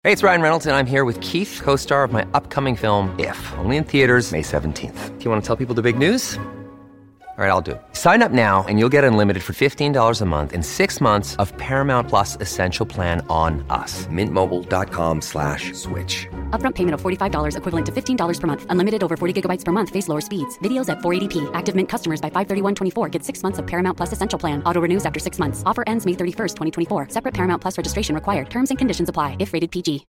Hey, it's Ryan Reynolds, and I'm here with Keith, co-star of my upcoming film, If, only in theaters May 17th. Do you want to tell people the big news? All right, I'll do it. Sign up now and you'll get unlimited for $15 a month and 6 months of Paramount Plus Essential Plan on us. MintMobile.com/switch. Upfront payment of $45 equivalent to $15 per month. Unlimited over 40 gigabytes per month. Face lower speeds. Videos at 480p. Active Mint customers by 531.24 get 6 months of Paramount Plus Essential Plan. Auto renews after 6 months. Offer ends May 31st, 2024. Separate Paramount Plus registration required. Terms and conditions apply if rated PG.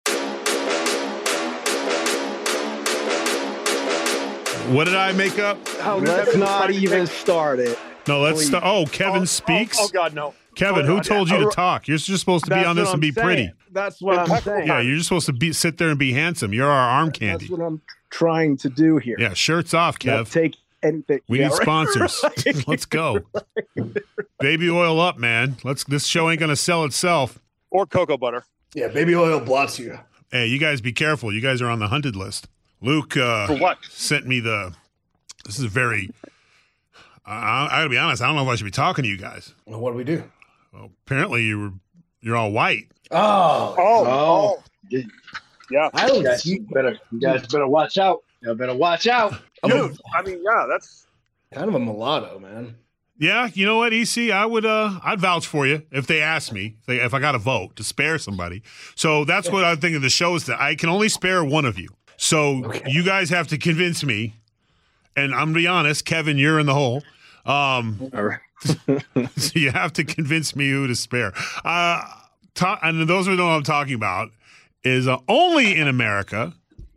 What did I make up? Let's not even start it. No, let's start. Oh, Kevin speaks? Oh, God, no. Kevin, who told you to talk? You're just supposed to be on this and be pretty. That's what I'm saying. Yeah, you're just supposed to sit there and be handsome. You're our arm candy. That's what I'm trying to do here. Yeah, shirts off, Kev. Not take anything. We need sponsors. Let's go. Baby oil up, man. This show ain't going to sell itself. Or cocoa butter. Yeah, baby oil blots you. Hey, you guys be careful. You guys are on the hunted list. Luke For what? sent me this is very, I got to be honest, I don't know if I should be talking to you guys. Well, what do we do? Well, apparently you're all white. Oh. Yeah. I don't You guys better watch out. You better watch out. Dude, I mean, yeah, that's... kind of a mulatto, man. Yeah, you know what, EC? I'd vouch for you if they asked me, if I got a vote to spare somebody. So that's what I'm thinking the show is that I can only spare one of you. So you guys have to convince me, and I'm going to be honest, Kevin, you're in the hole. All right. So you have to convince me who to spare. And those who know what I'm talking about is only in America,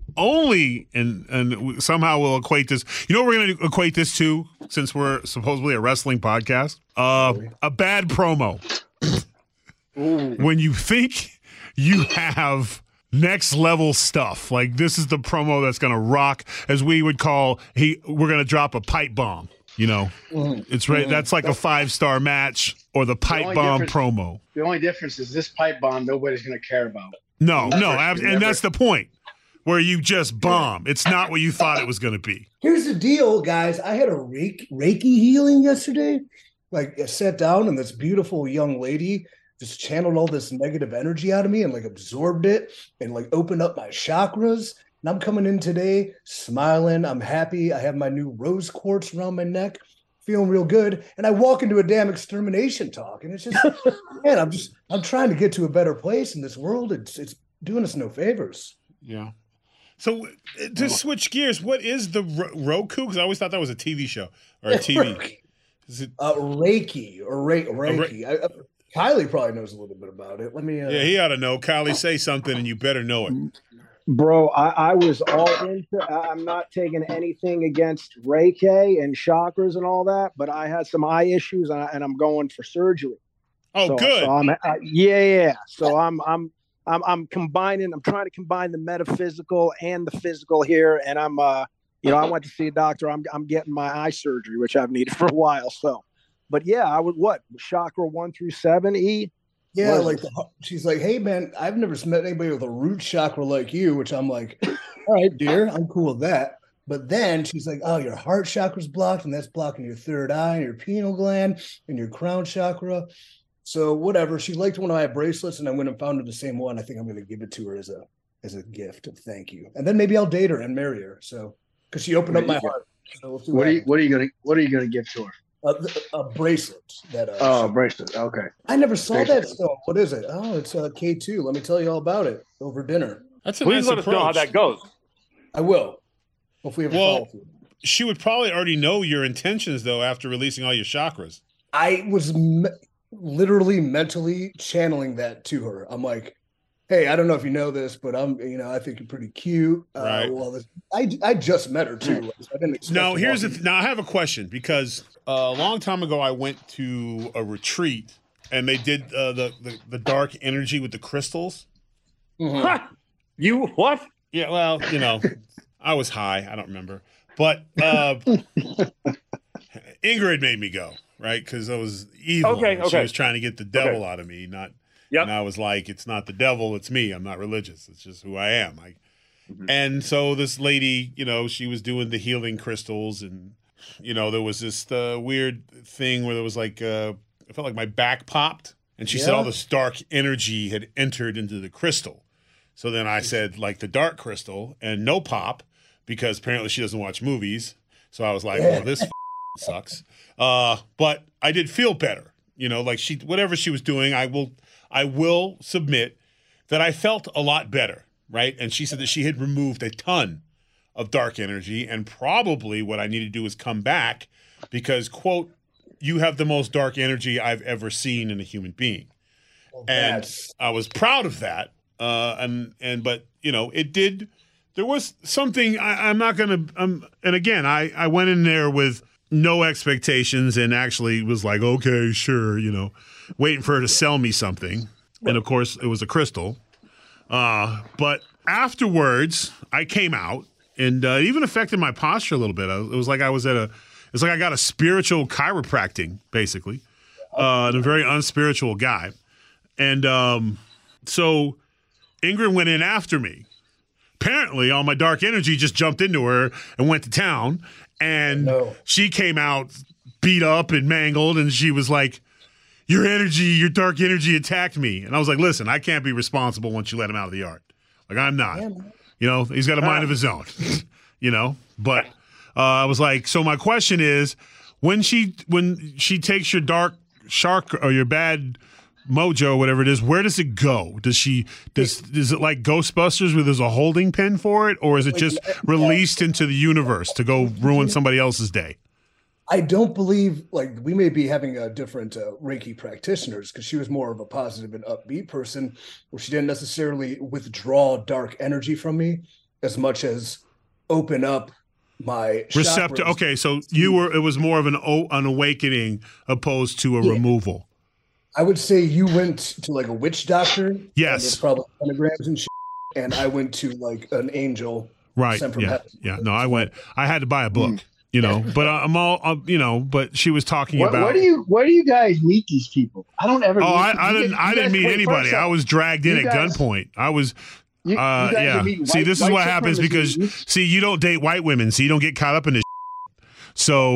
and somehow we'll equate this. You know what we're going to equate this to, since we're supposedly a wrestling podcast? A bad promo. When you think you have next level stuff, like this is the promo that's going to rock, as we would call, we're going to drop a pipe bomb. You know, it's right. That's like a 5-star match or the pipe bomb promo. The only difference is this pipe bomb nobody's going to care about. No, and that's the point, where you just bomb. It's not what you thought it was going to be. Here's the deal, guys. I had a Reiki healing yesterday. Like, I sat down and this beautiful young lady just channeled all this negative energy out of me and like absorbed it and like opened up my chakras. And I'm coming in today smiling. I'm happy. I have my new rose quartz around my neck, feeling real good. And I walk into a damn extermination talk. And it's just, man, I'm trying to get to a better place in this world. It's doing us no favors. Yeah. So to switch gears, what is the Roku? Because I always thought that was a TV show or a TV. Is it Reiki or Reiki? Kylie probably knows a little bit about it. Let me. Yeah, he ought to know. Kylie, say something, and you better know it. Bro, I was all into. I'm not taking anything against Reiki and chakras and all that, but I had some eye issues, and I'm going for surgery. Oh, good. So yeah. So I'm combining. I'm trying to combine the metaphysical and the physical here, and I went to see a doctor. I'm getting my eye surgery, which I've needed for a while. So, but yeah, I would chakra 1 through 7, E. Yeah, like she's like, hey man, I've never met anybody with a root chakra like you, which I'm like, all right, dear, I'm cool with that. But then she's like, oh, your heart chakra's blocked, and that's blocking your third eye, and your pineal gland, and your crown chakra. So whatever. She liked one of my bracelets, and I went and found her the same one. I think I'm going to give it to her as a gift of thank you, and then maybe I'll date her and marry her. So because she opened up my heart. So what are you gonna give to her? A bracelet. Bracelet. Okay. I never saw that stuff. What is it? Oh, it's K2. Let me tell you all about it over dinner. That's a Please nice let us know how that goes. I will. Hopefully, she would probably already know your intentions though after releasing all your chakras. I was literally mentally channeling that to her. I'm like, hey, I don't know if you know this, but I think you're pretty cute. Right. I just met her too. So I didn't expect now, now I have a question, because a long time ago I went to a retreat and they did the dark energy with the crystals. Mm-hmm. You what? Yeah, well, I was high. I don't remember. But Ingrid made me go, right? Because I was evil. Okay. She was trying to get the devil out of me, not. Yep. And I was like, it's not the devil, it's me. I'm not religious. It's just who I am. And so this lady, she was doing the healing crystals, and, there was this weird thing where there was like, I felt like my back popped, and she said all this dark energy had entered into the crystal. So then I said, like, the dark crystal and no pop, because apparently she doesn't watch movies. So I was like, well, this sucks. But I did feel better. You know, like whatever she was doing, I will submit that I felt a lot better, right? And she said that she had removed a ton of dark energy, and probably what I need to do is come back because, quote, you have the most dark energy I've ever seen in a human being. Well, and I was proud of that. But you know, it did. There was something. I'm not gonna. And again, I went in there with no expectations and actually was like, okay, sure, you know, waiting for her to sell me something. And of course, it was a crystal. But afterwards, I came out, and it even affected my posture a little bit. It was like I was it's like I got a spiritual chiropractic, basically, and a very unspiritual guy. And so Ingrid went in after me. Apparently, all my dark energy just jumped into her and went to town. And she came out beat up and mangled, and she was like, your dark energy attacked me. And I was like, listen, I can't be responsible once you let him out of the yard. Like, I'm not. You know, he's got a mind of his own. You know? But I was like, so my question is, when she takes your dark shark or your bad mojo, whatever it is, where does it go? Is it like Ghostbusters where there's a holding pen for it, or is it just released into the universe to go ruin somebody else's day? I don't believe, like, we may be having a different Reiki practitioners, because she was more of a positive and upbeat person, where she didn't necessarily withdraw dark energy from me as much as open up my receptor. Okay, so it was more of an awakening opposed to a removal. I would say you went to like a witch doctor. Yes. There's probably pentagrams and shit. And I went to like an angel. Right. Sent from heaven. Yeah. No, I had to buy a book, you know, but but she was talking about. Where do you guys meet these people? I don't ever. I didn't meet anybody. I was dragged in at gunpoint. I was. See, this is what happens because, you don't date white women, so you don't get caught up in this. So,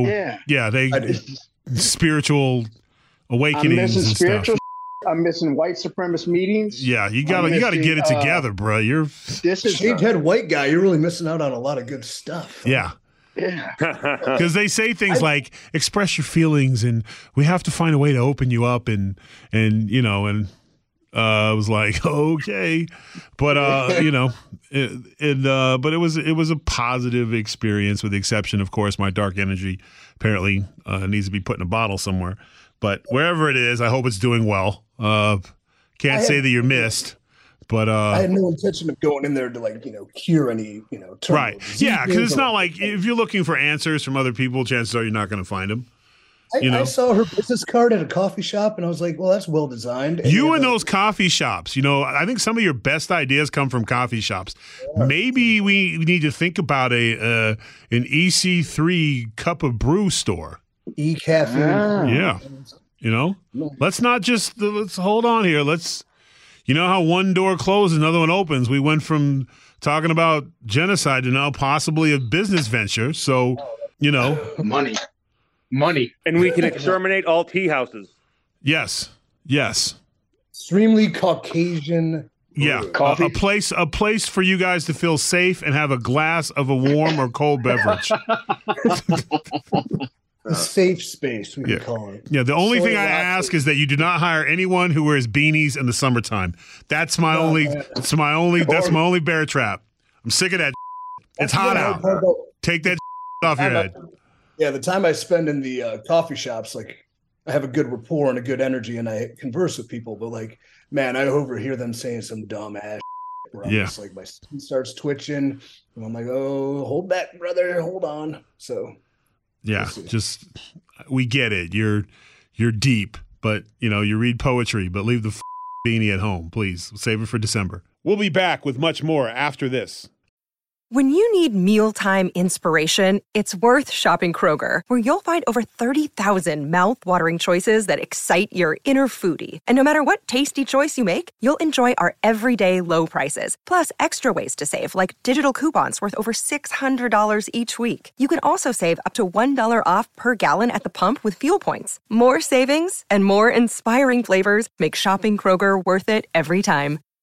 spiritual awakenings and stuff. I'm missing white supremacist meetings. Yeah, you gotta get it together, bro. This is shaved head white guy. You're really missing out on a lot of good stuff. Yeah. Because they say things like express your feelings, and we have to find a way to open you up, and you know, and I was like, okay, but you know, but it was a positive experience, with the exception, of course, my dark energy apparently needs to be put in a bottle somewhere. But wherever it is, I hope it's doing well. Can't say that you're missed, but I had no intention of going in there to, like, you know, cure any, you know, right? Yeah, because it's not like if you're looking for answers from other people, chances are you're not going to find them. I saw her business card at a coffee shop, and I was like, well, that's well designed. And those coffee shops, you know, I think some of your best ideas come from coffee shops. Yeah. Maybe we need to think about an EC3 cup of brew store. E-caffeine. Yeah. You know, let's hold on here. You know how one door closes, another one opens. We went from talking about genocide to now possibly a business venture. So, you know, money. And we can exterminate all tea houses. Yes. Extremely Caucasian. Yeah. A place for you guys to feel safe and have a glass of a warm or cold beverage. A safe space, we can call it. Yeah, the only thing I ask is that you do not hire anyone who wears beanies in the summertime. That's my only bear trap. I'm sick of that. It's hot out. Take that off your head. Yeah, the time I spend in the coffee shops, like, I have a good rapport and a good energy, and I converse with people. But, like, man, I overhear them saying some dumb ass shit. I'm just like, my skin starts twitching, and I'm like, oh, hold back, brother, hold on. So. Yeah, we get it. You're deep, but, you know, you read poetry, but leave the beanie at home, please. Save it for December. We'll be back with much more after this. When you need mealtime inspiration, it's worth shopping Kroger, where you'll find over 30,000 mouth-watering choices that excite your inner foodie. And no matter what tasty choice you make, you'll enjoy our everyday low prices, plus extra ways to save, like digital coupons worth over $600 each week. You can also save up to $1 off per gallon at the pump with fuel points. More savings and more inspiring flavors make shopping Kroger worth it every time.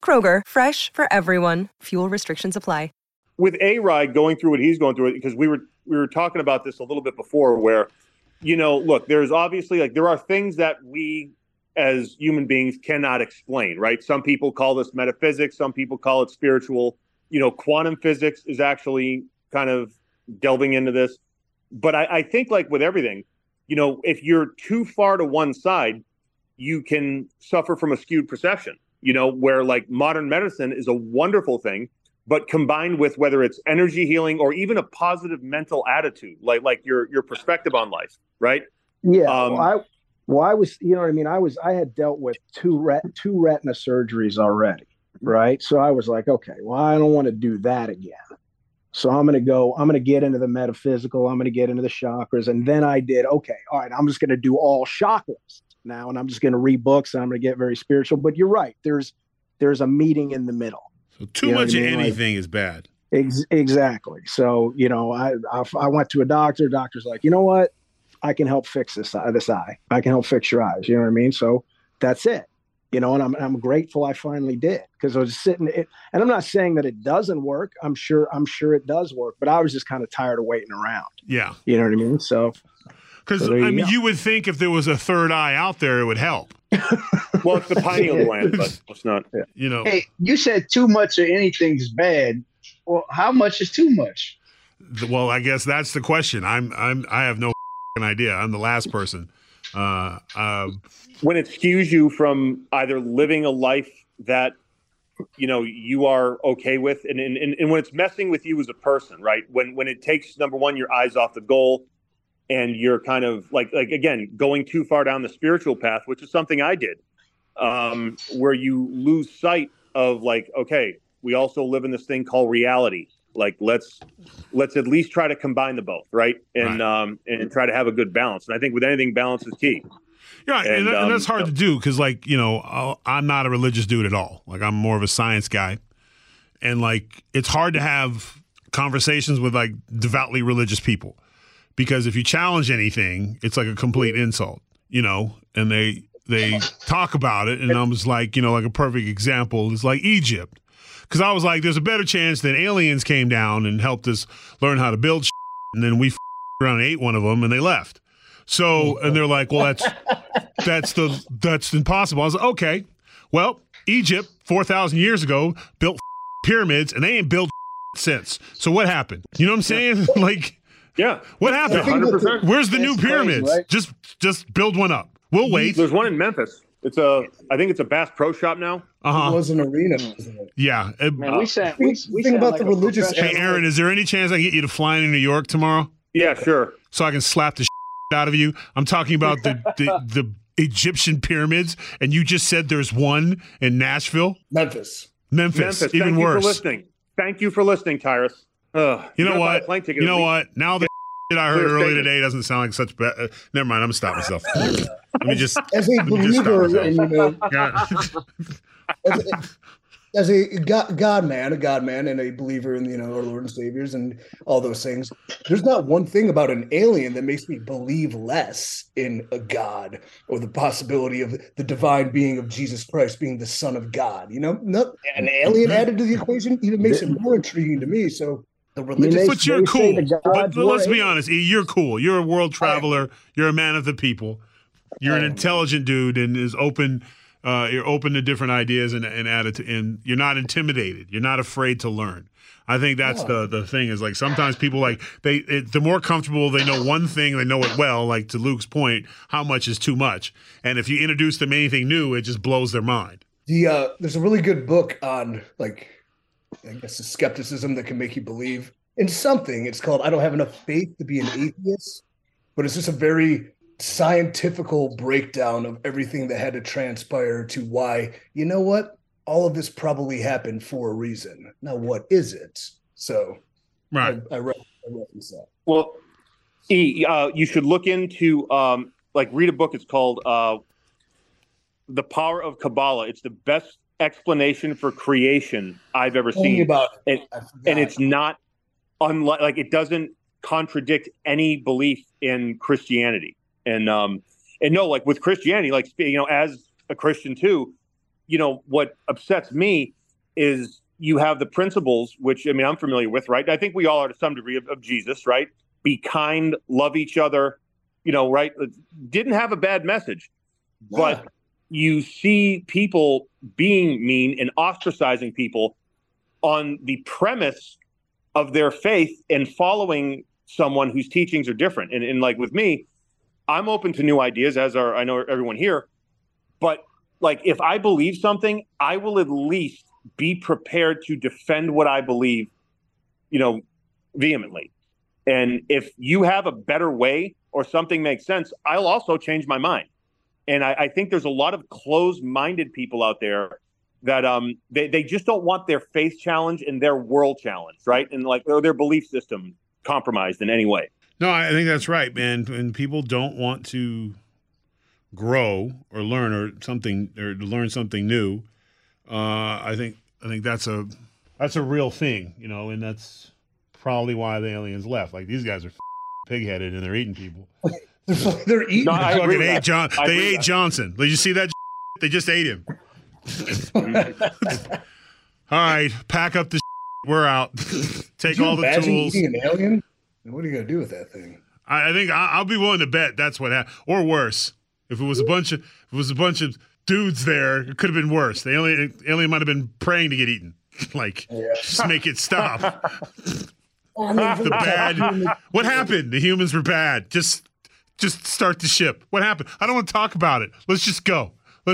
Kroger, fresh for everyone. Fuel restrictions apply. With A-Ride going through what he's going through, because we were talking about this a little bit before, where, look, there's obviously there are things that we as human beings cannot explain, right? Some people call this metaphysics, some people call it spiritual. Quantum physics is actually kind of delving into this. But I think with everything, if you're too far to one side, you can suffer from a skewed perception, where modern medicine is a wonderful thing, but combined with whether it's energy healing or even a positive mental attitude, like your perspective on life, right? Yeah. I was, I had dealt with two retina surgeries already, right? So I was like, okay, well, I don't want to do that again. So I'm going to get into the metaphysical. I'm going to get into the chakras. And then I did, okay, all right, I'm just going to do all chakras now. And I'm just going to read books and I'm going to get very spiritual. But you're right. There's a meeting in the middle. So too much of anything is bad. Exactly. So, I went to a doctor. Doctor's like, you know what? I can help fix this eye. I can help fix your eyes. You know what I mean? So that's it. And I'm grateful I finally did, because I was sitting and I'm not saying that it doesn't work. I'm sure it does work, but I was just kind of tired of waiting around. Yeah. You know what I mean? So, because you would think if there was a third eye out there, it would help. Well, it's the pineal gland, but it's not. Hey, you said too much of anything's bad. Well, how much is too much? Well, I guess that's the question. I have no idea. I'm the last person. When it skews you from either living a life that you are okay with, and when it's messing with you as a person, right? When it takes, number one, your eyes off the goal, and you're kind of like again going too far down the spiritual path, which is something I did, where you lose sight of okay, we also live in this thing called reality. Let's at least try to combine the both, right? And and try to have a good balance. And I think with anything, balance is key. Yeah, and that's hard to do because, I'm not a religious dude at all. I'm more of a science guy, and it's hard to have conversations with devoutly religious people, because if you challenge anything, it's like a complete insult, And they talk about it, and I'm just a perfect example is Egypt. Because I was like, there's a better chance that aliens came down and helped us learn how to build shit, and then we around and ate one of them, and they left. So, and they're like, well, that's impossible. I was like, okay, well, Egypt 4,000 years ago built pyramids, and they ain't built since. So what happened? You know what I'm saying? Yeah. What happened? 100%. Where's the new pyramids? Right? Just build one up. We'll wait. There's one in Memphis. I think it's a Bass Pro Shop now. It was an arena. Yeah. Man, we think about the religious. Hey, Aaron, is there any chance I can get you to fly into New York tomorrow? Yeah, sure. So I can slap the out of you. I'm talking about the Egyptian pyramids, and you just said there's one in Nashville. Memphis. Even Thank worse. You for listening. Thank you for listening, Tyrus. You know what? Now the I heard earlier today doesn't sound like such bad. Never mind. I'm gonna stop myself. Let me just. As a believer, as a God man, and a believer in our Lord and Saviors and all those things, there's not one thing about an alien that makes me believe less in a God or the possibility of the divine being of Jesus Christ being the Son of God. Not an alien added to the equation even makes it more intriguing to me. So. But you're cool. But let's be honest, you're cool. You're a world traveler. You're a man of the people. You're an intelligent dude and is open. You're open to different ideas and attitude, and you're not intimidated. You're not afraid to learn. I think that's the thing is sometimes people the more comfortable they know one thing, they know it well. To Luke's point, how much is too much? And if you introduce them anything new, it just blows their mind. There's a really good book on I guess the skepticism that can make you believe in something. It's called I Don't Have Enough Faith to Be an Atheist, but it's just a very scientifical breakdown of everything that had to transpire to why, all of this probably happened for a reason. Now, what is it? So right. I reference that. Well, you should look into read a book. It's called The Power of Kabbalah. It's the best explanation for creation I've ever seen. About it. And it's not unlike it doesn't contradict any belief in Christianity. And no, with Christianity, as a Christian too, what upsets me is you have the principles, which, I mean, I'm familiar with, right? I think we all are to some degree of Jesus, right? Be kind, love each other, right? Didn't have a bad message, but you see people being mean and ostracizing people on the premise of their faith and following someone whose teachings are different. And like with me, I'm open to new ideas, as are, I know, everyone here. But like, if I believe something, I will at least be prepared to defend what I believe, vehemently. And if you have a better way or something makes sense, I'll also change my mind. And I think there's a lot of closed-minded people out there that they just don't want their faith challenged and their world challenged, right? And like their belief system compromised in any way. No, I think that's right, man. And people don't want to grow or learn learn something new. I think that's a real thing, and that's probably why the aliens left. Like, these guys are pig-headed and they're eating people. They're eating. No, they ate Johnson. Did you see that? They just ate him. All right, pack up the. We're out. Take all the tools. Eating an alien? What are you gonna do with that thing? I think I'll be willing to bet that's what happened, or worse. If it was a bunch of dudes there, it could have been worse. The alien might have been praying to get eaten. Just make it stop. What happened? The humans were bad. Just start the ship. What happened? I don't want to talk about it. Let's just go.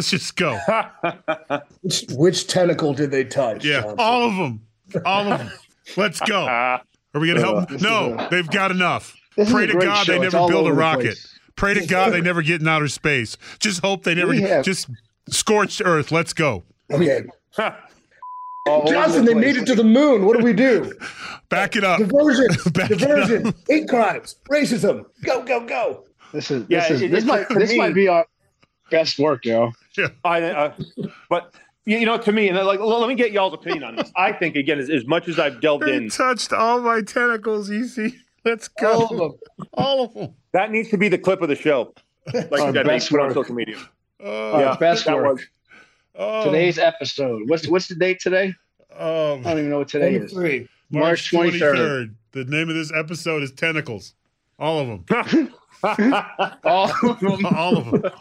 Which tentacle did they touch? Yeah, Johnson? All of them. Let's go. Are we going to help them? No, they've got enough. Pray to God they never build a rocket. Pray to God they never get in outer space. Just hope they never just scorched Earth. Let's go. Okay. Johnson, they made it to the moon. What do we do? Back it up. Diversion. Hate crimes. Racism. Go. This might be our best work, yo. Yeah. But to me, and let me get y'all's opinion on this. I think, again, as much as I've delved in, touched all my tentacles. Easy. Let's go. All of them. That needs to be the clip of the show. Like that makes put on social media. Best work. Today's episode. What's the date today? I don't even know what today is. March 23rd. The name of this episode is Tentacles. All of them. All of them.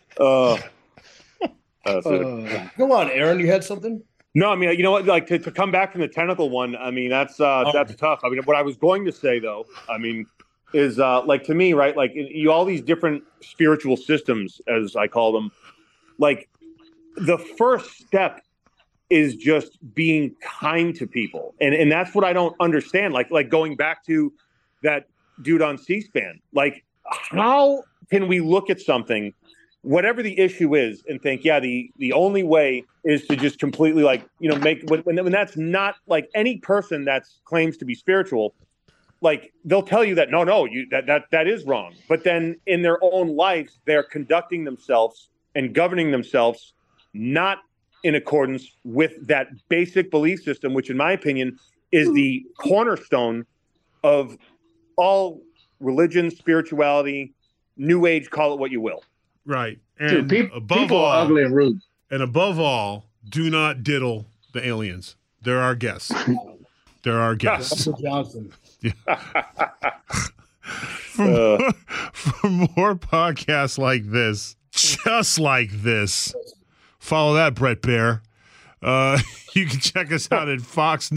Go on, Aaron. You had something? No, I mean, you know what? Like to come back from the tentacle one. I mean, that's tough. I mean, what I was going to say though, I mean, is like to me, right? Like all these different spiritual systems, as I call them. Like the first step is just being kind to people, and that's what I don't understand. Like going back to that dude on C-SPAN. Like, how can we look at something, whatever the issue is, and think, yeah, the only way is to just completely make when that's not like any person that claims to be spiritual, like they'll tell you that no, that is wrong. But then in their own lives, they're conducting themselves and governing themselves not in accordance with that basic belief system, which in my opinion is the cornerstone of all religion, spirituality, new age, call it what you will. Right. And dude, people are ugly and rude. And above all, do not diddle the aliens. They're our guests. They're our guests. Johnson. Yeah. For more podcasts like this, just like this, follow that, Brett Baer. You can check us out at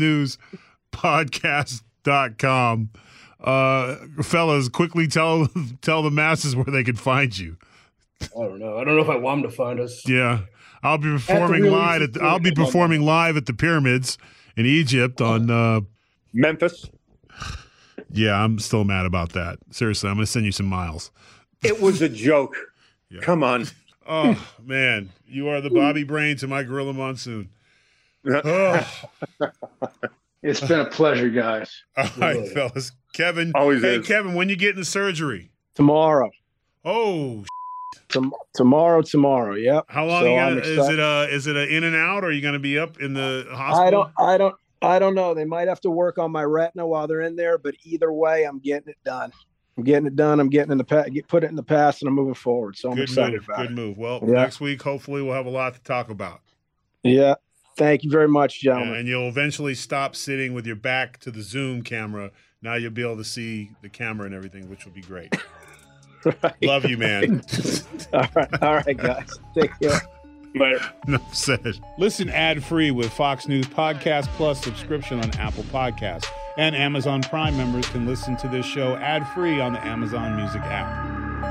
foxnewspodcast.com. Fellas, quickly tell the masses where they can find you. I don't know if I want them to find us. Yeah, I'll be performing live at the pyramids in Egypt on Memphis. Yeah, I'm still mad about that. Seriously, I'm going to send you some miles. It was a joke. Yeah. Come on. Oh man, you are the Bobby Brain to my Gorilla Monsoon. Oh. It's been a pleasure, guys. All right, fellas. Kevin. Always hey, is. Kevin, when you getting the surgery? Tomorrow. Oh, tomorrow. Yep. How long is it a in and out, or are you going to be up in the hospital? I don't know. They might have to work on my retina while they're in there, but either way, I'm getting it done. I'm getting it in the put it in the past, and I'm moving forward. So I'm excited about it. Good move. Well, next week, hopefully, we'll have a lot to talk about. Yeah. Thank you very much, gentlemen. And you'll eventually stop sitting with your back to the Zoom camera. Now you'll be able to see the camera and everything, which will be great. Right. Love you, man. All right, guys. Take care. Later. Enough said. Listen ad-free with Fox News Podcast Plus subscription on Apple Podcasts. And Amazon Prime members can listen to this show ad-free on the Amazon Music app.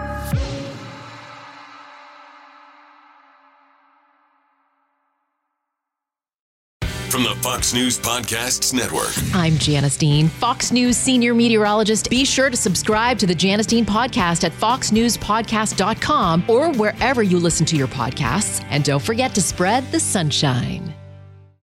From the Fox News Podcasts Network. I'm Janice Dean, Fox News senior meteorologist. Be sure to subscribe to the Janice Dean podcast at foxnewspodcast.com or wherever you listen to your podcasts. And don't forget to spread the sunshine.